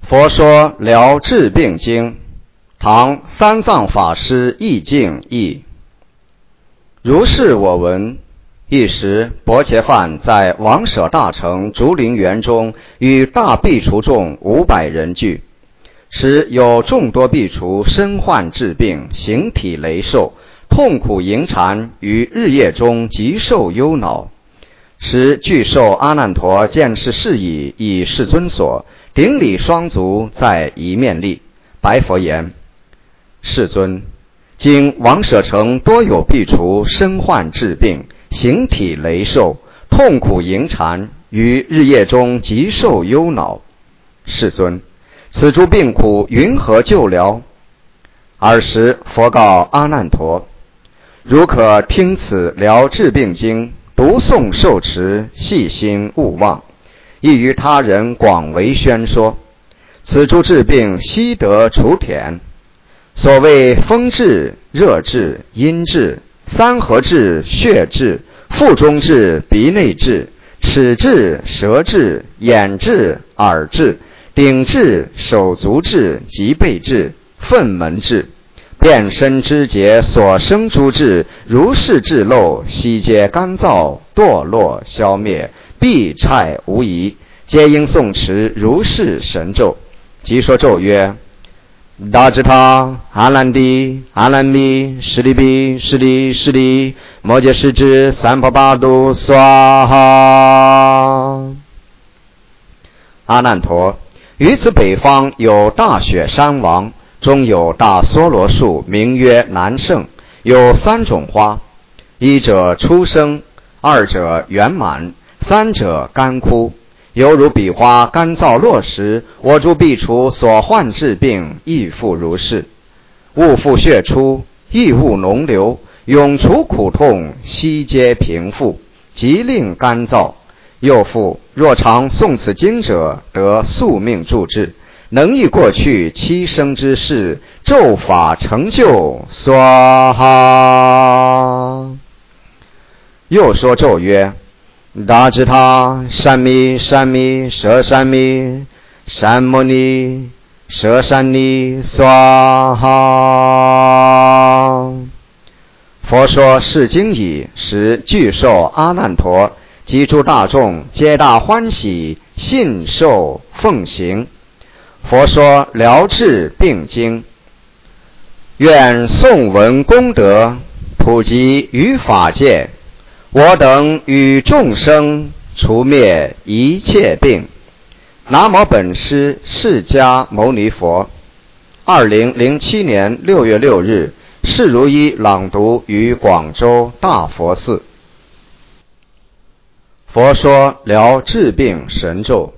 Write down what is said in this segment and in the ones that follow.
佛说疗治病经，唐三藏法师意境译。如是我闻，一时薄伽梵在王舍大城竹林园中与大苾芻众500人聚，时有众多苾芻身患治病，形体羸瘦，痛苦迎缠，于日夜中极受忧恼。时具受阿难陀见是事矣，以世尊所，顶礼双足，在一面立，白佛言：世尊，今王舍城多有苾芻身患治病，形体羸瘦，痛苦迎缠，于日夜中极受忧恼。世尊，此诸病苦云何救疗？尔时佛告阿难陀：如可听此疗治病经，读诵受持，细心勿忘，亦于他人广为宣说。此诸治病悉得除碘。所谓风治、热治、阴治、三合治、血治、腹中治、鼻内治、齿治、舌治、眼治、耳治、顶治、手足治、脊背治、粪门治，遍身肢节所生诸治，如是治漏，悉皆干燥堕落消灭，必差无疑，皆应诵持如是神咒。即说咒曰：达智他阿难帝阿难弥舍利比舍利舍利摩揭世智三婆巴度娑哈。阿难陀，于此北方有大雪山王，中有大梭罗树，名曰南胜，有3种花，一者初生，二者圆满，三者干枯。犹如彼花干燥落时，我诸苾芻所患治病亦复如是。勿复血出，亦勿脓流，永除苦痛，悉皆平复，即令干燥。又复若常诵此经者，得宿命助治，能忆过去7生之事，咒法成就。娑哈。又说咒曰：达智他善弥善弥舍善弥善摩尼舍善尼娑哈。佛说是经已，时具受阿难陀及诸大众，皆大欢喜，信受奉行。佛说疗治病经，愿诵闻功德，普及于法界，我等与众生除灭一切病。南无本师释迦牟尼佛。2007年6月6日，释如一朗读于广州大佛寺。佛说疗治病神咒：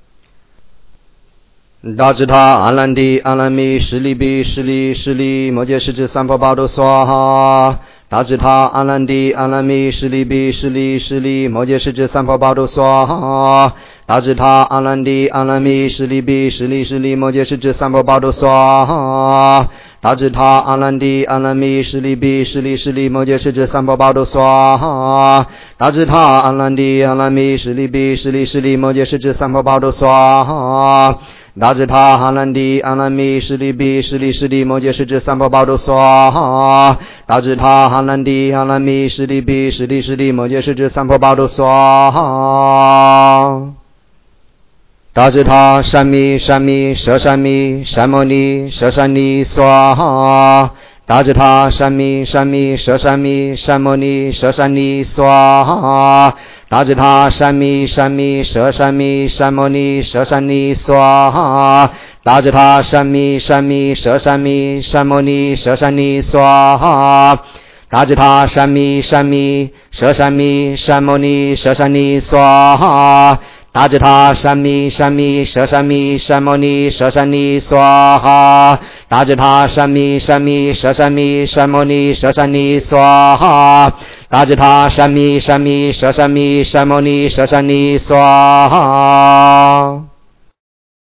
达智他阿难帝阿难弥舍利比舍利舍利摩揭世智三婆巴度娑哈。达智他阿难帝阿难弥舍利比舍利舍利摩揭世智三婆巴度娑哈。达智他阿难帝阿难弥舍利比舍利舍利摩揭世智三婆巴度娑哈。达智他阿难帝阿难弥舍利比舍利舍利摩揭世智三婆巴度娑哈。达智他阿难帝阿难弥舍利比舍利舍利摩揭世智三婆巴度娑哈。达智他阿难帝阿难弥舍利比舍利舍利摩揭世智三婆巴度娑哈。达智他阿难帝阿难弥舍利比舍利舍利摩揭世智三婆巴度娑哈。达智他善弥善弥舍善弥善摩尼舍善尼娑哈。达智他善弥善弥舍善弥善摩尼舍善尼娑哈。达智他善弥善弥舍善弥善摩尼舍善尼娑哈。达智他善弥善弥舍善弥善摩尼舍善尼娑哈。达智他善弥善弥舍善弥善摩尼舍善尼娑哈。达智他善弥善弥舍善弥善摩尼舍善尼娑哈。达智他善弥善弥舍善弥善摩尼舍善尼娑哈。达智他善弥善弥舍善弥善摩尼舍善尼娑哈。